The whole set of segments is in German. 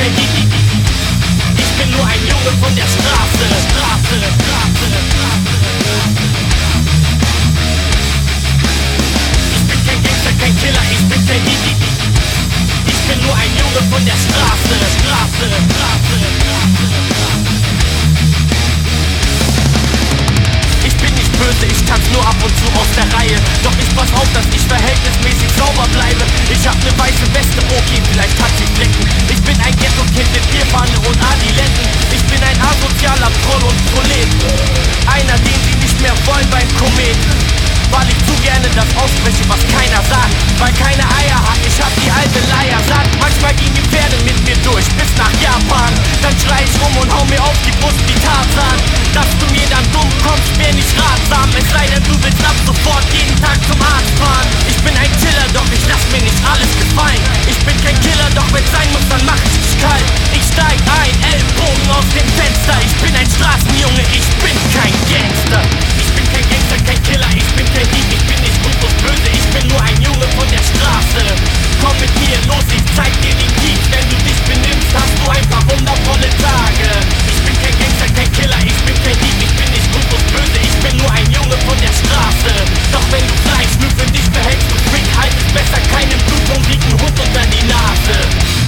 kein Hihi. Ich bin nur ein Junge von der Straße. Ich bin kein Gangster, kein Killer, ich bin kein Hihi. Ich bin nur ein Junge von der Straße. Ich bin nicht böse, ich tanz nur ab und zu aus der Reihe. Doch ich pass auf, dass ich verhältnismäßig sauber bleibe. Ich hab ne weiße Weste, okay, vielleicht hat sie Flecken. Ich bin ein Ghetto-Kind mit Bierpfanne und Adiletten. Ich bin ein asozialer Troll und Prolet. Einer, den sie nicht mehr wollen beim Komet. Weil ich zu gerne das ausspreche, was keiner sagt. Weil keine Eier hat, ich hab die alte Leier satt. Manchmal gehen die Pferde mit mir durch, bis nach Japan. Dann schrei ich rum und hau mir auf die Brust wie Tarzan. Dass du mir dann dumm kommst, wär nicht ratsam. Es sei denn, du willst ab sofort jeden Tag zum Arzt fahren. Ich bin ein Killer, doch ich lass mir nicht alles gefallen. Ich bin kein Killer, doch wenn's sein muss, dann mach ich dich kalt. Ich steig ein, Ellbogen aus dem Fenster. Ich bin ein Straßenjunge, ich bin kein Gangster. Ich bin kein Gangster, kein Killer, ich bin kein Dieb. Ich bin nicht gut und böse, ich bin nur ein Junge von der Straße. Komm mit mir los, ich zeig dir den Kiez. Wenn du dich benimmst, hast du ein paar wundervolle Tage. Ich bin kein Gangster, kein Killer, ich bin kein Dieb. Ich bin nicht gut und böse, ich bin nur ein Junge von der Straße. Doch wenn du Fleisch nur für dich behältst, du Freak, halt es besser keinen bluthungrigen Hund unter die Nase.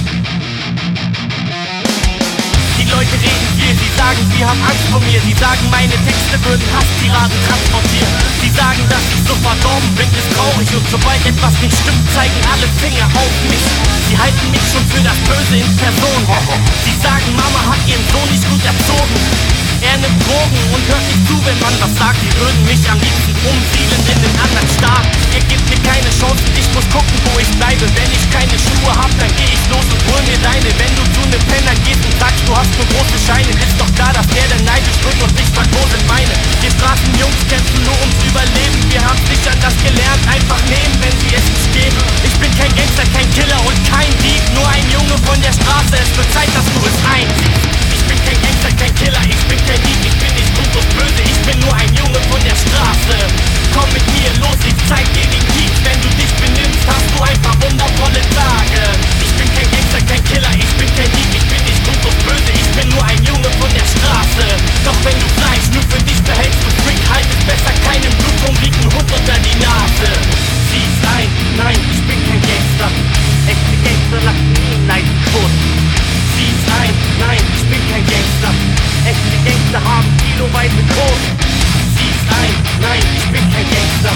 Die Leute reden viel, sie sagen, sie haben Angst vor mir. Sie sagen, meine Texte würden Hasstiraden transportieren. Sie sagen, dass ich so verdorben bin, ist traurig. Und sobald etwas nicht stimmt, zeigen alle Finger auf mich. Sie halten mich schon für das Böse in Person. Sie sagen, Mama hat ihren Sohn nicht gut erzogen. Er nimmt Drogen und hört nicht zu, wenn man was sagt. Sie würden mich am liebsten umsiedeln in den anderen Staat. Ihr gebt mir keine Chancen, ich muss gucken, wo ich bleibe. Wenn ich keine Schuhe hab, dann geh ich los und hol mir deine. Wenn du zu nem Penner gehst und sagst, du hast nur große Scheine, ist doch klar, dass der neidisch wird und nicht fragt, wo sind meine. Wir Straßenjungs kämpfen nur ums Überleben. Wir haben nicht anders gelernt, einfach nehmen, wenn sie es nicht geben. Ich bin kein Gangster, kein Killer und kein Dieb. Nur ein Junge von der Straße, es wird Zeit, dass du es einsiehst. Ich bin kein Gangster, kein Killer, ich bin kein Dieb. Ich bin nicht gut und böse, ich bin nur ein Junge von der Straße. Komm mit mir los, ich zeig dir den Kiez. Wenn du dich benimmst, hast du ein paar wundervolle Tage. Ich bin kein Gangster, kein Killer, ich bin kein Dieb. Ich bin nicht gut und böse, ich bin nur ein Junge von der Straße. Doch wenn du Fleisch nur für dich behältst, du Freak, halt es besser keinem bluthungrigen Hund unter die Nase. Sieh's ein, nein, ich bin kein Gangster. Echte Gangster lassen nie Neiden Quoten. Sieh's ein, nein, ich bin kein Gangster. Echte Gangster haben kiloweise Quoten. Sieh's ein, nein, ich bin kein Gangster.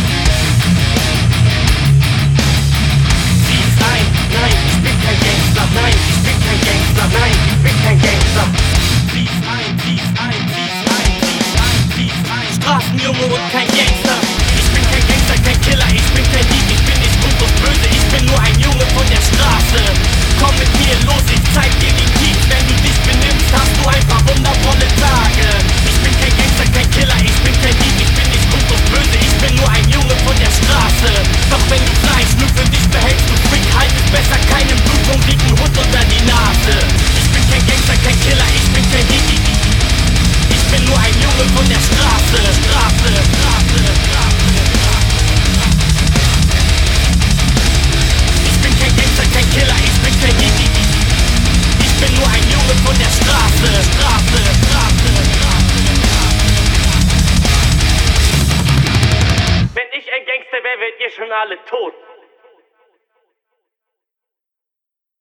Sieh's ein, nein, ich bin kein Gangster. Nein, ich bin kein Gangster. Nein, ich bin kein Gangster. Sieh's ein, sieh's ein, sieh's ein, sieh's ein, sieh's ein. Straßenjunge und kein Gangster. Ich bin kein Gangster, kein Killer, ich bin kein Dieb. Ich bin nicht gut und böse, ich bin nur ein Junge von der Straße. Komm mit mir los, ich zeig dir den Kiez. Wenn du dich benimmst, hast du ein paar wundervolle Tage. Ich bin kein Gangster, kein Killer, ich bin kein Dieb. Ich bin nicht gut und böse, ich bin nur ein Junge von der Straße. Doch wenn du Fleisch nur für dich behältst, du Freak, halt es besser keinem bluthungrigen Hund unter die Nase. Ich bin kein Gangster, kein Killer, ich bin kein Dieb. Ich bin nur ein Junge von der Straße. Ich bin kein Gangster, kein Killer, ich bin kein Dieb. Ich bin nur ein Junge von der Straße. Wenn ich ein Gangster wäre, wärt ihr schon alle tot.